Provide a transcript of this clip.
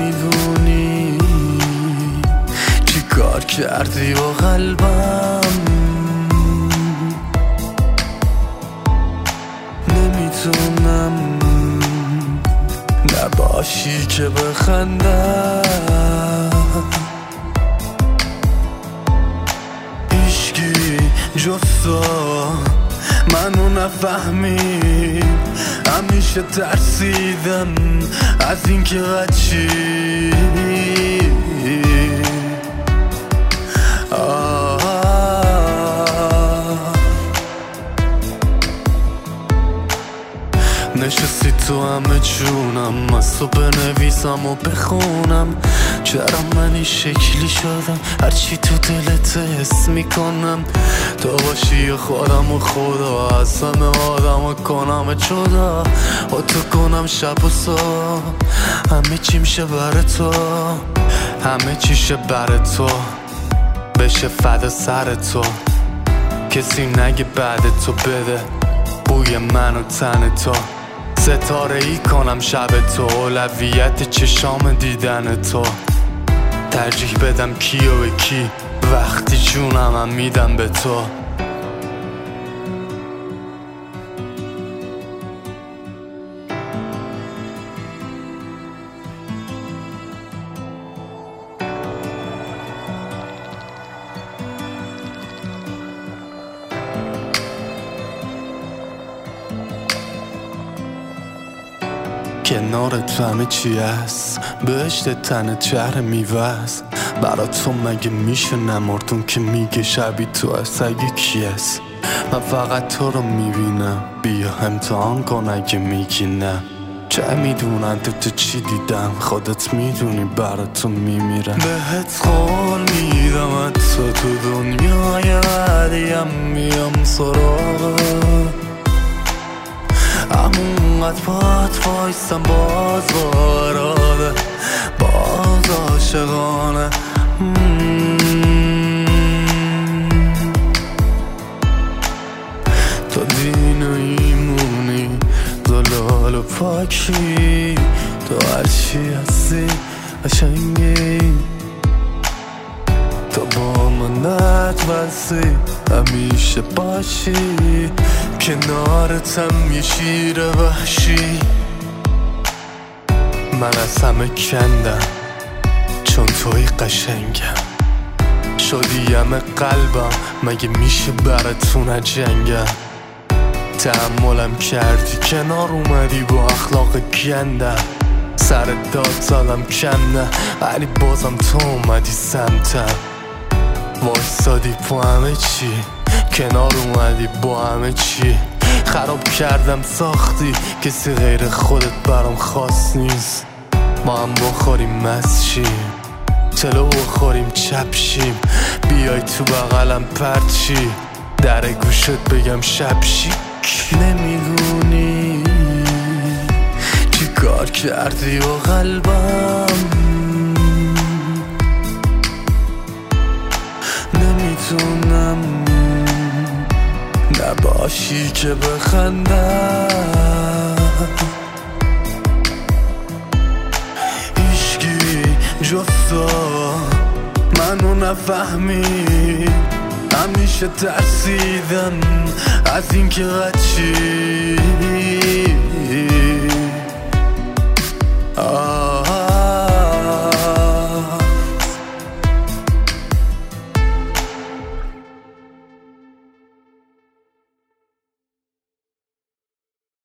نمیدونی چی کار کردی با قلبم، نمیتونم نباشی که بخندم. هیچکی جز تو منو نفهمید، همیشه ترسیدم از اینکه قچی نشستی تو همه جونم، از تو بنویسم و بخونم. چرا من این شکلی شدم، هرچی تو دلت حس میکنم. تو باشی خودم و خدا، از همه آدم کنم جدا. و تو کنم شب و صبح، همه چی میشه بر تو، همه چیشه بر تو، بشه فدا سر تو. کسی نگه بعد تو بده بوی من و تن تو. ستاره ای کنم شب تو، اولویت چشام دیدن تو. ترجیح بدم کی و به کی، وقتی جونم هم میدم به تو. کنارت همه چی هست، بهشت تنت شهر میوست. برا تو مگه میشه نمردون که میگه شبی تو هست، اگه کی هست؟ من فقط تو رو میبینم، بیا امتحان کن اگه میگی نه. چه میدونن تو چی دیدم، خودت میدونی برا تو میمیرم. بهت قول میدم تو دنیای بعدیم میام سراغت. همونقدر پات وایستم باز باراده، باز عاشقانه. تو دین و ایمونی، زلال و پاکی، تو هرچی هستی قشنگی. تو با من نتوسی همیشه باشی، کنارتم یه شیر وحشی. من از همه کندم چون توی قشنگم، شدی همه قلبم، مگه میشه براتون نجنگم. تحملم کردی کنار اومدی با اخلاق گندم، سر داد زدم کنده ولی بازم تو اومدی سمتم. وایستادی با همه چی، کنار اومدی با همه چی. خراب کردم ساختی، کسی غیر خودت برام خاص نیست. ما هم بخوریم مست شیم، تلو بخوریم چپ شیم. بیای تو بغلم پرت شی، در گوشت بگم شب شی. نمیدونی چی کار کردی با قلبم، نمیتونم نباشی که بخندم. هیچکی جز تو منو نفهمید، همیشه ترسیدم از اینکه چی